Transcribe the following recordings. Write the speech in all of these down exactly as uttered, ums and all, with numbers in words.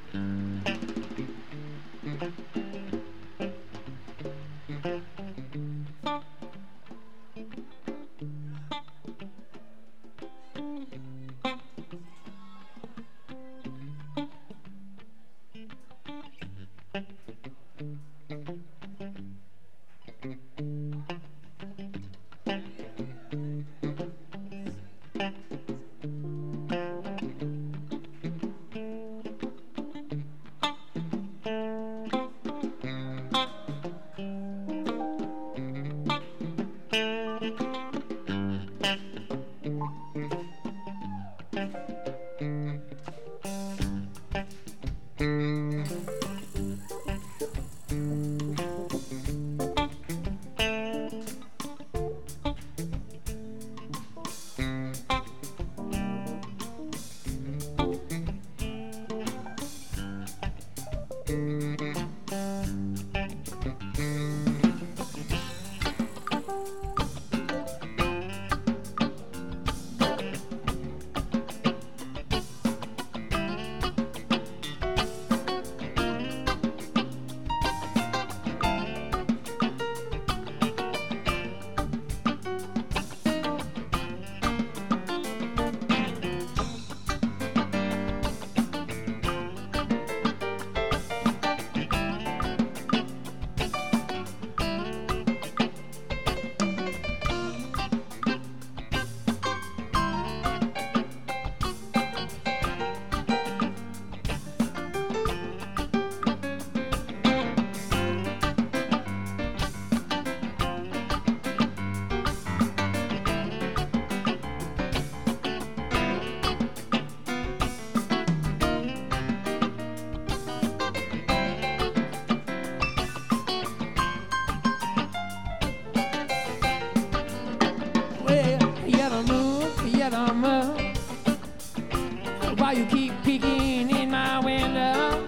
Why you keep peeking in my window?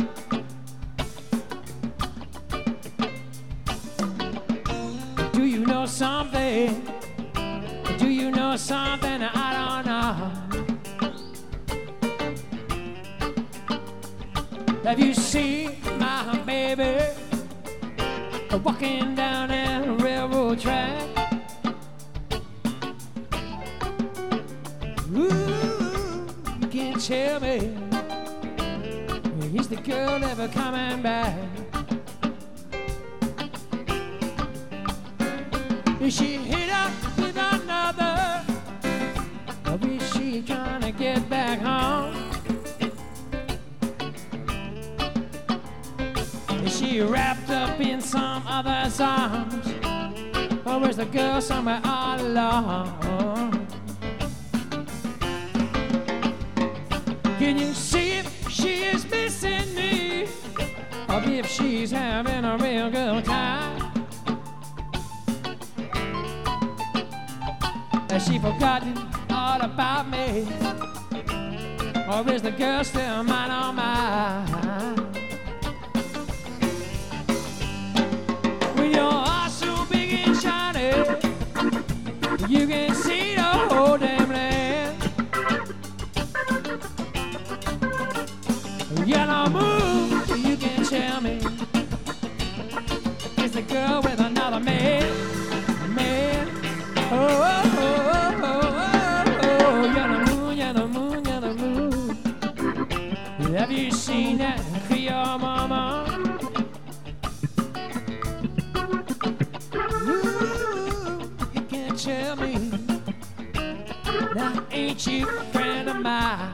Do you know something? Do you know something I don't know? Have you seen my baby walking down that railroad track? Ooh, you can't tell me, is the girl ever coming back? Is she hit up with another, or is she trying to get back home? Is she wrapped up in some other's arms, or is the girl somewhere all alone? Can you see if she is missing me, or if she's having a real good time? Has she forgotten all about me, or is the girl still mine on mine? When your heart's so big and shiny, you can see the whole damn land. Yellow moon, you can tell me, is the girl with another man? Man, oh, oh, oh, oh, oh, yellow moon, yellow moon, yellow moon. Have you seen that Creole mama? Ooh, you can't tell me, now ain't you a friend of mine?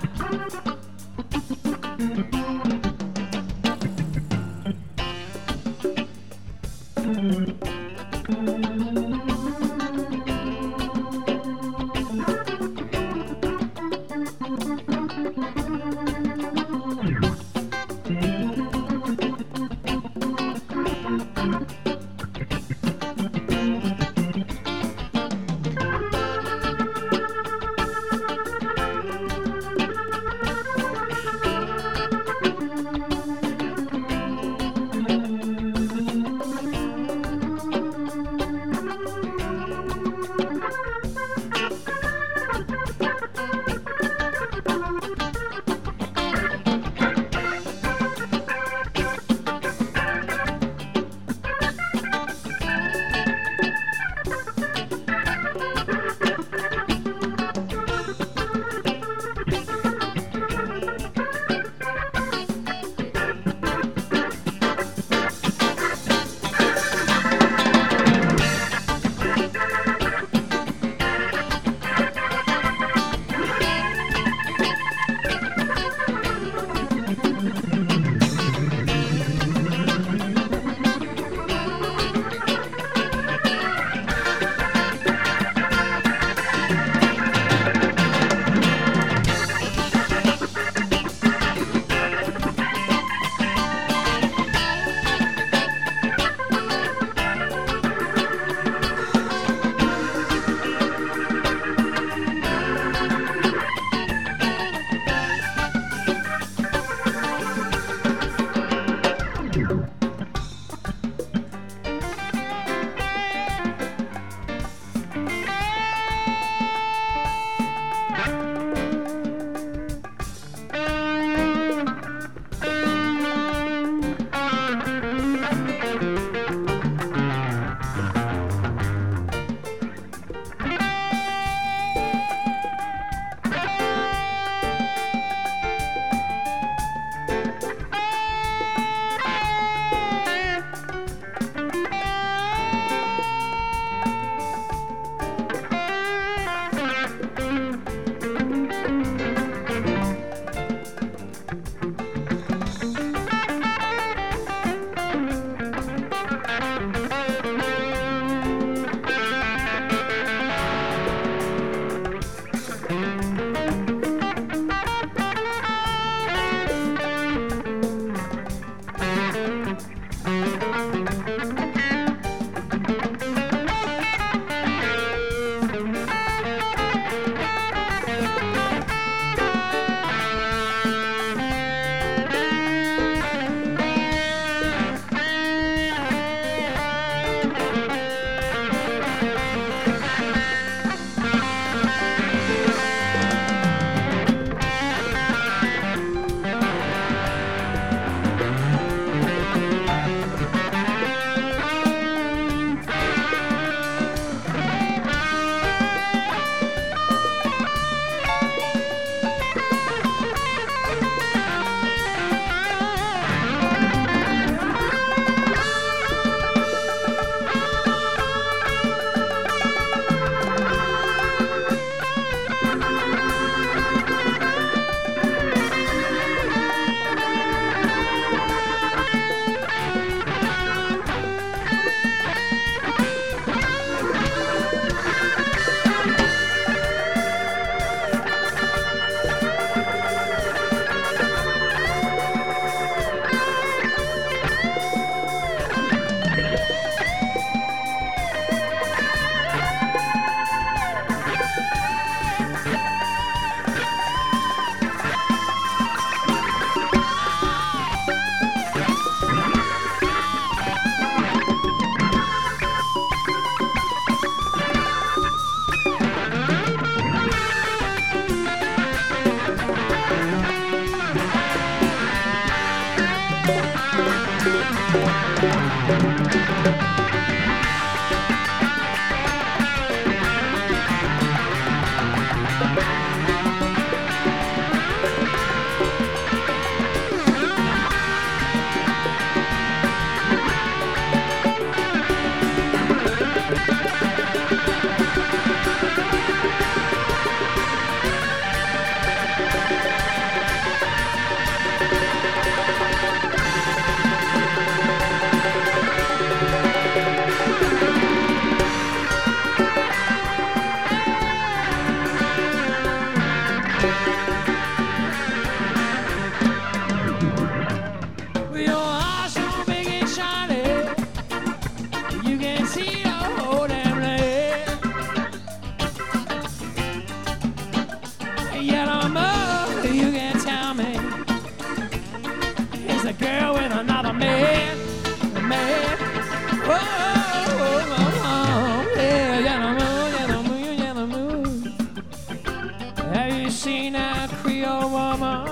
Yellow moon, you can tell me, is a girl with another man, a man. Oh, oh, oh, oh, yeah, yellow moon, yellow moon, yellow moon. Have you seen that Creole woman?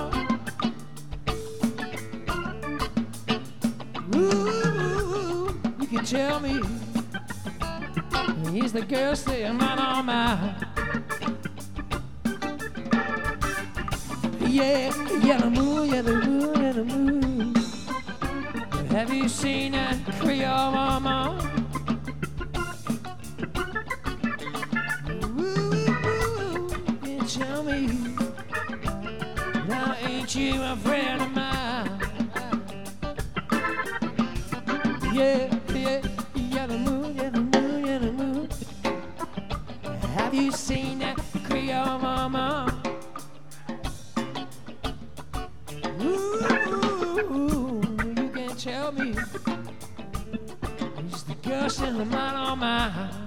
Ooh, you can tell me, he's the girl sitting right on my. Yeah, yellow moon, yellow moon, yellow moon. Have you seen that Creole mama? Ooh, you tell me, now ain't you a friend of mine? Yeah, yeah, yellow moon, yellow moon, yellow moon. Have you seen that Creole mama? Tell me, is the girl still a man on my